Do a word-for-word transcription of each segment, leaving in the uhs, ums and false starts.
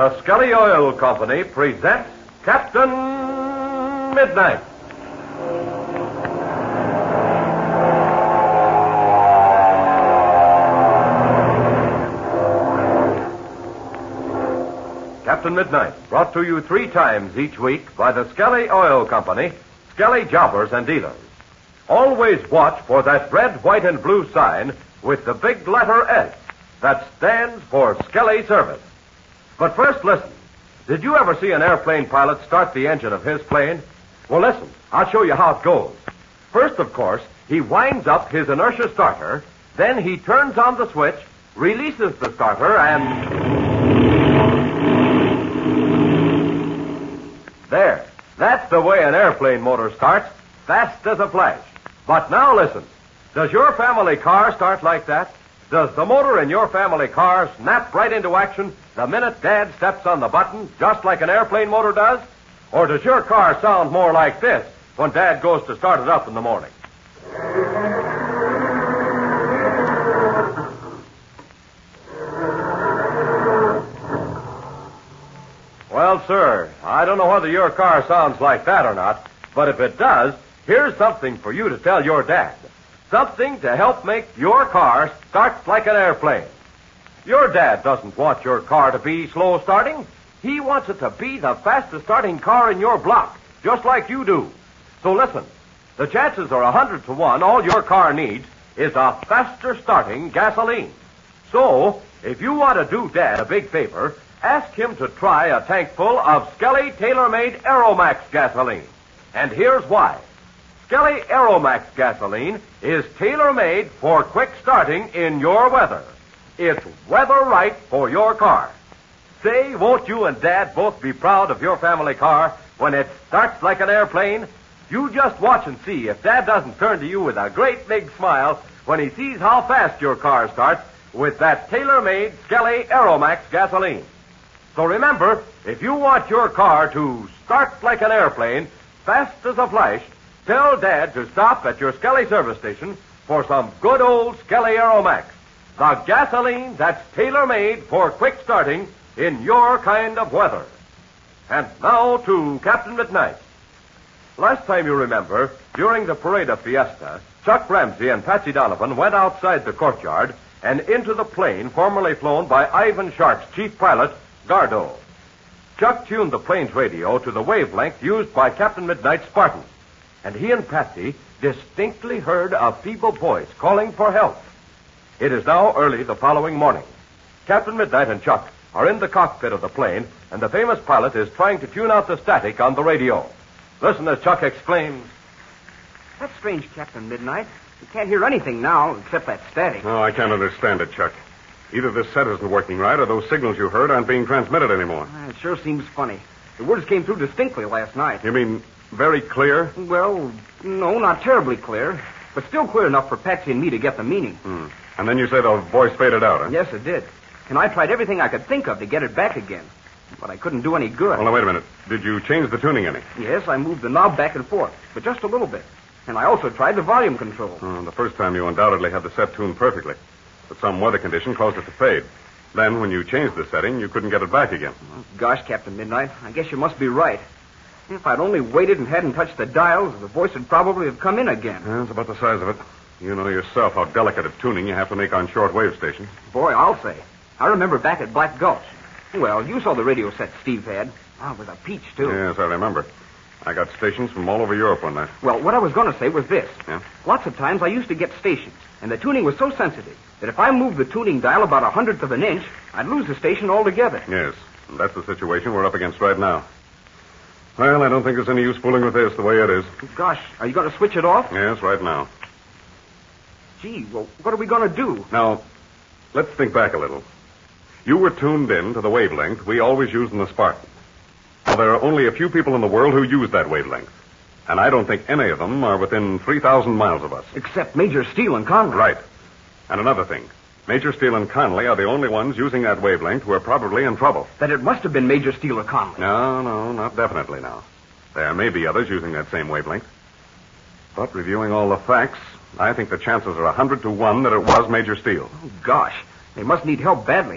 The Skelly Oil Company presents Captain Midnight. Captain Midnight, brought to you three times each week by the Skelly Oil Company, Skelly Jobbers and Dealers. Always watch for that red, white, and blue sign with the big letter S that stands for Skelly Service. But first, listen. Did you ever see an airplane pilot start the engine of his plane? Well, listen. I'll show you how it goes. First, of course, he winds up his inertia starter, then he turns on the switch, releases the starter, and... There. That's the way an airplane motor starts, fast as a flash. But now listen. Does your family car start like that? Does the motor in your family car snap right into action the minute Dad steps on the button, just like an airplane motor does? Or does your car sound more like this when Dad goes to start it up in the morning? Well, sir, I don't know whether your car sounds like that or not, but if it does, here's something for you to tell your dad. Something to help make your car start like an airplane. Your dad doesn't want your car to be slow starting. He wants it to be the fastest starting car in your block, just like you do. So listen, the chances are a hundred to one all your car needs is a faster starting gasoline. So, if you want to do Dad a big favor, ask him to try a tank full of Skelly tailor-made Aeromax gasoline. And here's why. Skelly Aeromax gasoline is tailor-made for quick starting in your weather. It's weather right for your car. Say, won't you and Dad both be proud of your family car when it starts like an airplane? You just watch and see if Dad doesn't turn to you with a great big smile when he sees how fast your car starts with that tailor-made Skelly Aeromax gasoline. So remember, if you want your car to start like an airplane, fast as a flash, tell Dad to stop at your Skelly service station for some good old Skelly Aeromax, the gasoline that's tailor-made for quick starting in your kind of weather. And now to Captain Midnight. Last time you remember, during the parade of Fiesta, Chuck Ramsey and Patsy Donovan went outside the courtyard and into the plane formerly flown by Ivan Shark's chief pilot, Gardo. Chuck tuned the plane's radio to the wavelength used by Captain Midnight's Spartan, and he and Patsy distinctly heard a feeble voice calling for help. It is now early the following morning. Captain Midnight and Chuck are in the cockpit of the plane, and the famous pilot is trying to tune out the static on the radio. Listen as Chuck exclaims, "That's strange, Captain Midnight. We can't hear anything now except that static." Oh, I can't understand it, Chuck. Either this set isn't working right or those signals you heard aren't being transmitted anymore. It sure seems funny. The words came through distinctly last night. You mean very clear? Well, no, not terribly clear, but still clear enough for Patsy and me to get the meaning. Hmm. And then you say the voice faded out, huh? Yes, it did. And I tried everything I could think of to get it back again, but I couldn't do any good. Well, now, wait a minute. Did you change the tuning any? Yes, I moved the knob back and forth, but just a little bit. And I also tried the volume control. Oh, the first time you undoubtedly had the set tuned perfectly, but some weather condition caused it to fade. Then, when you changed the setting, you couldn't get it back again. Oh, gosh, Captain Midnight, I guess you must be right. If I'd only waited and hadn't touched the dials, the voice would probably have come in again. Yeah, that's about the size of it. You know yourself how delicate a tuning you have to make on shortwave stations. Boy, I'll say. I remember back at Black Gulch. Well, you saw the radio set Steve had. Oh, it was a peach, too. Yes, I remember. I got stations from all over Europe on that. Well, what I was going to say was this. Yeah? Lots of times I used to get stations, and the tuning was so sensitive that if I moved the tuning dial about a hundredth of an inch, I'd lose the station altogether. Yes, and that's the situation we're up against right now. Well, I don't think there's any use fooling with this the way it is. Gosh, are you going to switch it off? Yes, right now. Gee, well, what are we going to do? Now, let's think back a little. You were tuned in to the wavelength we always use in the Spartan. Well, there are only a few people in the world who use that wavelength. And I don't think any of them are within three thousand miles of us. Except Major Steele and Conley. Right. And another thing. Major Steele and Conley are the only ones using that wavelength who are probably in trouble. Then it must have been Major Steele or Conley. No, no, not definitely now. There may be others using that same wavelength. But reviewing all the facts, I think the chances are a hundred to one that it was Major Steele. Oh, gosh. They must need help badly.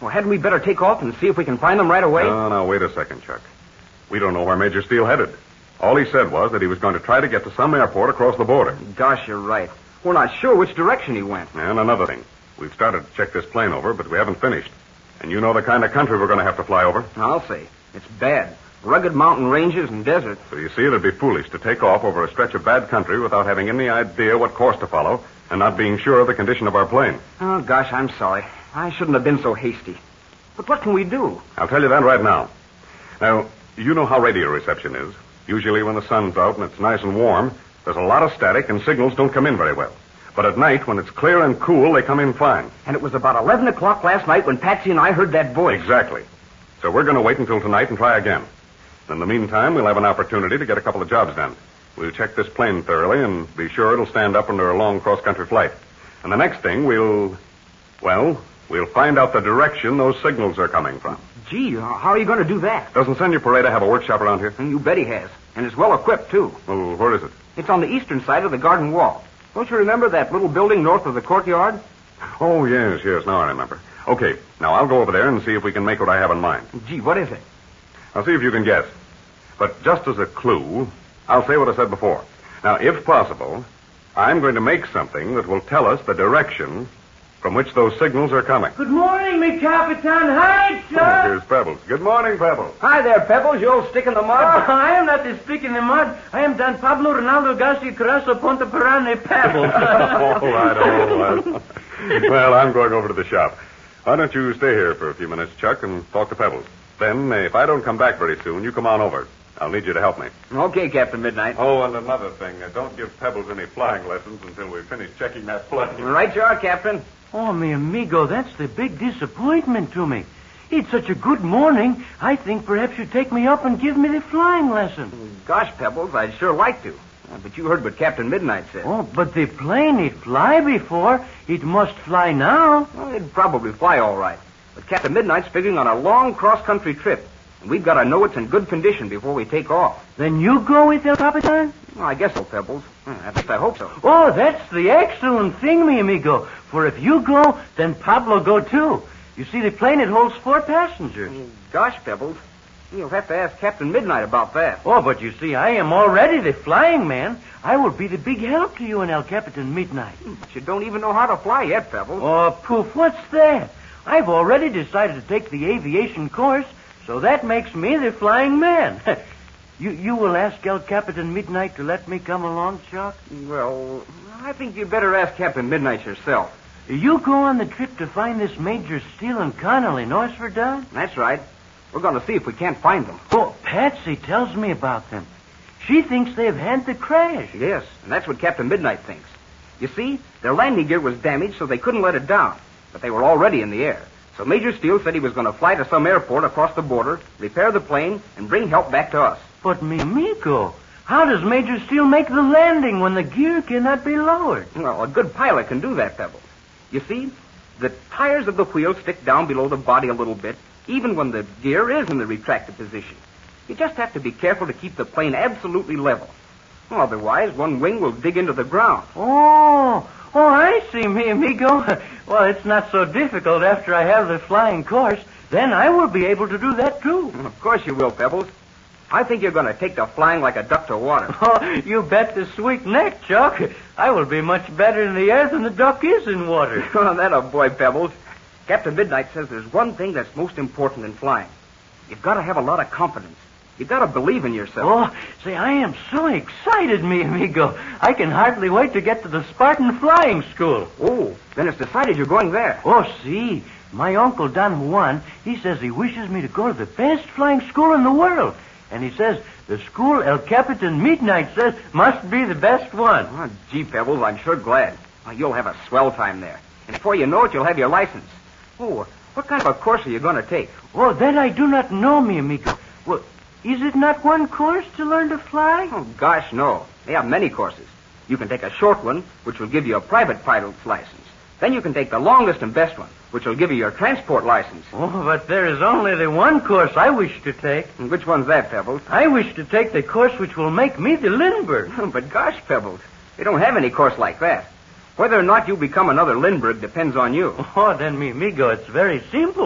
Well, hadn't we better take off and see if we can find them right away? No, no, wait a second, Chuck. We don't know where Major Steele headed. All he said was that he was going to try to get to some airport across the border. Gosh, you're right. We're not sure which direction he went. And another thing. We've started to check this plane over, but we haven't finished. And you know the kind of country we're going to have to fly over? I'll say. It's bad. Rugged mountain ranges and deserts. So you see, it'd be foolish to take off over a stretch of bad country without having any idea what course to follow and not being sure of the condition of our plane. Oh, gosh, I'm sorry. I shouldn't have been so hasty. But what can we do? I'll tell you that right now. Now, you know how radio reception is. Usually when the sun's out and it's nice and warm, there's a lot of static and signals don't come in very well. But at night, when it's clear and cool, they come in fine. And it was about eleven o'clock last night when Patsy and I heard that voice. Exactly. So we're going to wait until tonight and try again. In the meantime, we'll have an opportunity to get a couple of jobs done. We'll check this plane thoroughly and be sure it'll stand up under a long cross-country flight. And the next thing, we'll... Well, we'll find out the direction those signals are coming from. Gee, how are you going to do that? Doesn't Senor Pareda have a workshop around here? And you bet he has. And it's well equipped, too. Oh, where is it? It's on the eastern side of the garden wall. Don't you remember that little building north of the courtyard? Oh, yes, yes. Now I remember. Okay, now I'll go over there and see if we can make what I have in mind. Gee, what is it? I'll see if you can guess. But just as a clue, I'll say what I said before. Now, if possible, I'm going to make something that will tell us the direction from which those signals are coming. Good morning, me Capitan. Hi, Oh, Chuck. here's Pebbles. Good morning, Pebbles. Hi there, Pebbles, you old stick in the Oh, mud. I am not the stick in the mud. I am Don Pablo Ronaldo Garcia Carasso Ponte Parane Pebbles. All right, all right. Well, I'm going over to the shop. Why don't you stay here for a few minutes, Chuck, and talk to Pebbles? Then, uh, if I don't come back very soon, you come on over. I'll need you to help me. Okay, Captain Midnight. Oh, and another thing. Uh, don't give Pebbles any flying lessons until we finish checking that plane. Right you are, Captain. Oh, mi amigo, that's the big disappointment to me. It's such a good morning, I think perhaps you'd take me up and give me the flying lesson. Gosh, Pebbles, I'd sure like to. Uh, But you heard what Captain Midnight said. Oh, but the plane, it fly before. It must fly now. Well, it'd probably fly all right. But Captain Midnight's figuring on a long cross-country trip. And we've got to know it's in good condition before we take off. Then you go with El Capitan? Well, I guess so, Pebbles. Uh, At least I hope so. Oh, that's the excellent thing, mi amigo. For if you go, then Pablo go too. You see, the plane, it holds four passengers. Gosh, Pebbles, you'll have to ask Captain Midnight about that. Oh, but you see, I am already the flying man. I will be the big help to you and El Capitan Midnight. But you don't even know how to fly yet, Pebbles. Oh, poof, what's that? I've already decided to take the aviation course, so that makes me the flying man. you you will ask El Capitan Midnight to let me come along, Chuck? Well, I think you'd better ask Captain Midnight yourself. You go on the trip to find this Major Steele and Connolly, know us for done? That's right. We're going to see if we can't find them. Oh, Patsy tells me about them. She thinks they've had the crash. Yes, and that's what Captain Midnight thinks. You see, their landing gear was damaged, so they couldn't let it down. But they were already in the air. So Major Steele said he was going to fly to some airport across the border, repair the plane, and bring help back to us. But, mi amigo, how does Major Steele make the landing when the gear cannot be lowered? Well, a good pilot can do that, Pebbles. You see, the tires of the wheel stick down below the body a little bit, even when the gear is in the retracted position. You just have to be careful to keep the plane absolutely level. Well, otherwise, one wing will dig into the ground. Oh, oh, I see, mi amigo. Well, it's not so difficult after I have the flying course. Then I will be able to do that, too. Of course you will, Pebbles. I think you're going to take to flying like a duck to water. Oh, you bet the sweet neck, Chuck. I will be much better in the air than the duck is in water. Oh, that a boy, Pebbles. Captain Midnight says there's one thing that's most important in flying. You've got to have a lot of confidence. You've got to believe in yourself. Oh, say, I am so excited, mi amigo. I can hardly wait to get to the Spartan Flying School. Oh, then it's decided you're going there. Oh, see, my uncle Don Juan, he says he wishes me to go to the best flying school in the world. And he says the school El Capitan Midnight says must be the best one. Oh, gee, Pebbles, I'm sure glad. Oh, you'll have a swell time there. And before you know it, you'll have your license. Oh, what kind of a course are you going to take? Oh, that I do not know, mi amigo. Well, is it not one course to learn to fly? Oh, gosh, no. They have many courses. You can take a short one, which will give you a private pilot's license. Then you can take the longest and best one, which will give you your transport license. Oh, but there is only the one course I wish to take. And which one's that, Pebbles? I wish to take the course which will make me the Lindbergh. But gosh, Pebbles, they don't have any course like that. Whether or not you become another Lindbergh depends on you. Oh, then, mi amigo, it's very simple.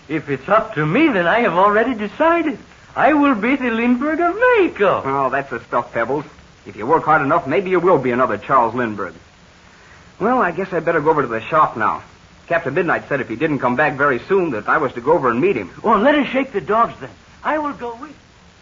If it's up to me, then I have already decided. I will be the Lindbergh of Mexico. Oh, that's the stuff, Pebbles. If you work hard enough, maybe you will be another Charles Lindbergh. Well, I guess I'd better go over to the shop now. Captain Midnight said if he didn't come back very soon that I was to go over and meet him. Oh, let us shake the dogs then. I will go with you.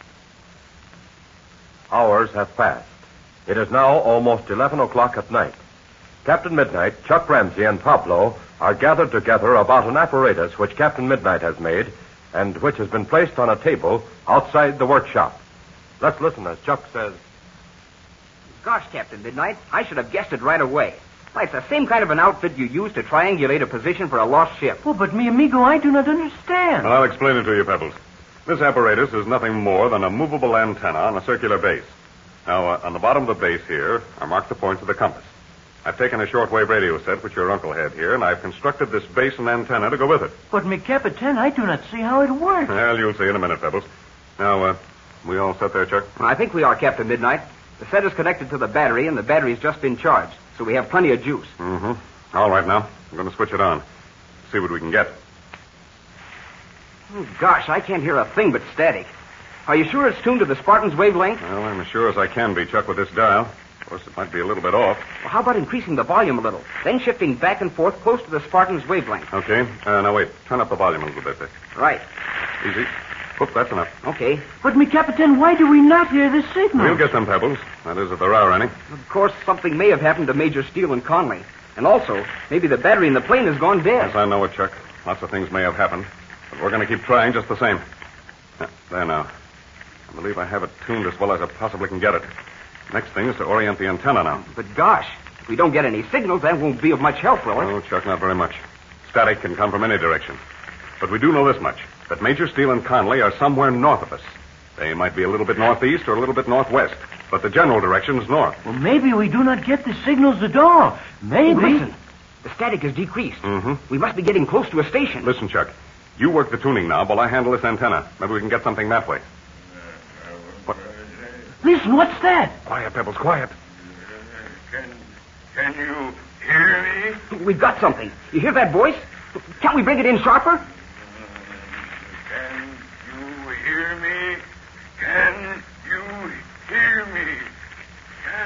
Hours have passed. It is now almost eleven o'clock at night. Captain Midnight, Chuck Ramsey, and Pablo are gathered together about an apparatus which Captain Midnight has made and which has been placed on a table outside the workshop. Let's listen as Chuck says. Gosh, Captain Midnight, I should have guessed it right away. Why, it's the same kind of an outfit you use to triangulate a position for a lost ship. Oh, but mi amigo, I do not understand. Well, I'll explain it to you, Pebbles. This apparatus is nothing more than a movable antenna on a circular base. Now, uh, on the bottom of the base here are marked the points of the compass. I've taken a shortwave radio set which your uncle had here, and I've constructed this base and antenna to go with it. But, mi Capitan, I do not see how it works. Well, you'll see in a minute, Pebbles. Now, uh, we all set there, Chuck? I think we are, Captain Midnight. The set is connected to the battery, and the battery's just been charged, so we have plenty of juice. Mm-hmm. All right, now. I'm going to switch it on. See what we can get. Oh, gosh, I can't hear a thing but static. Are you sure it's tuned to the Spartan's wavelength? Well, I'm as sure as I can be, Chuck, with this dial. Of course, it might be a little bit off. Well, how about increasing the volume a little, then shifting back and forth close to the Spartan's wavelength? Okay. Uh, now, wait. Turn up the volume a little bit there. Right. Easy. Whoop, that's enough. Okay. But, mi Capitan, why do we not hear the signal? We'll get some, Pebbles. That is, if there are any. Of course, something may have happened to Major Steele and Conley. And also, maybe the battery in the plane has gone dead. Yes, I know it, Chuck. Lots of things may have happened. But we're going to keep trying just the same. Yeah, there now. I believe I have it tuned as well as I possibly can get it. Next thing is to orient the antenna now. But gosh, if we don't get any signals, that won't be of much help, will it? Oh, Chuck, not very much. Static can come from any direction. But we do know this much, that Major Steele and Conley are somewhere north of us. They might be a little bit northeast or a little bit northwest, but the general direction is north. Well, maybe we do not get the signals at all. Maybe. Hey, listen. The static has decreased. Mm-hmm. We must be getting close to a station. Listen, Chuck. You work the tuning now while I handle this antenna. Maybe we can get something that way. What? Listen, what's that? Quiet, Pebbles, quiet. Can, can you hear me? We've got something. You hear that voice? Can't we bring it in sharper? Can you hear me? Can you hear me? Can...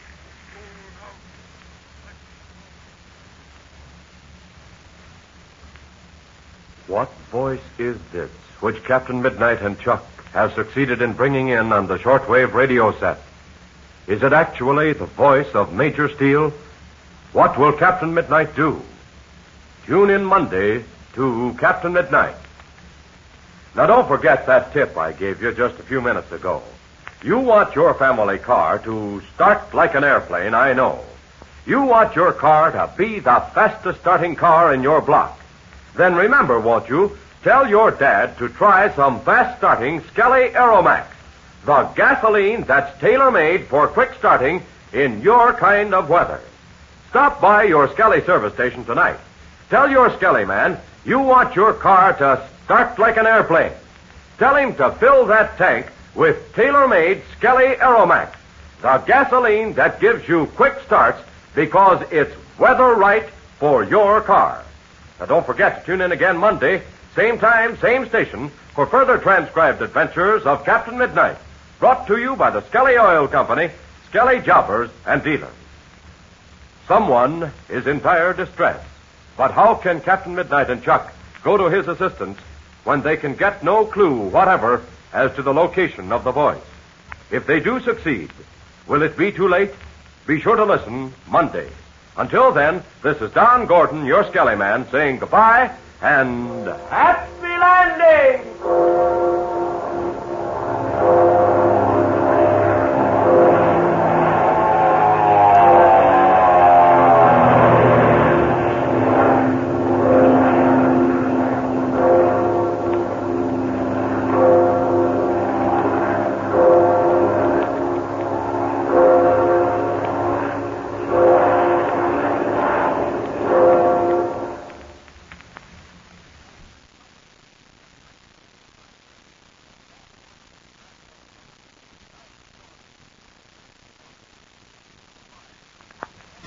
What voice is this which Captain Midnight and Chuck have succeeded in bringing in on the shortwave radio set? Is it actually the voice of Major Steele? What will Captain Midnight do? Tune in Monday to Captain Midnight. Now, don't forget that tip I gave you just a few minutes ago. You want your family car to start like an airplane, I know. You want your car to be the fastest starting car in your block. Then remember, won't you, tell your dad to try some fast-starting Skelly Aeromax, the gasoline that's tailor-made for quick starting in your kind of weather. Stop by your Skelly service station tonight. Tell your Skelly man you want your car to start like an airplane. Tell him to fill that tank with tailor-made Skelly Aeromax, the gasoline that gives you quick starts because it's weather right for your car. Now, don't forget to tune in again Monday, same time, same station, for further transcribed adventures of Captain Midnight, brought to you by the Skelly Oil Company, Skelly Jobbers and Dealers. Someone is in dire distress, but how can Captain Midnight and Chuck go to his assistance when they can get no clue whatever as to the location of the voice? If they do succeed, will it be too late? Be sure to listen Monday. Until then, this is Don Gordon, your Skelly man, saying goodbye and happy landing!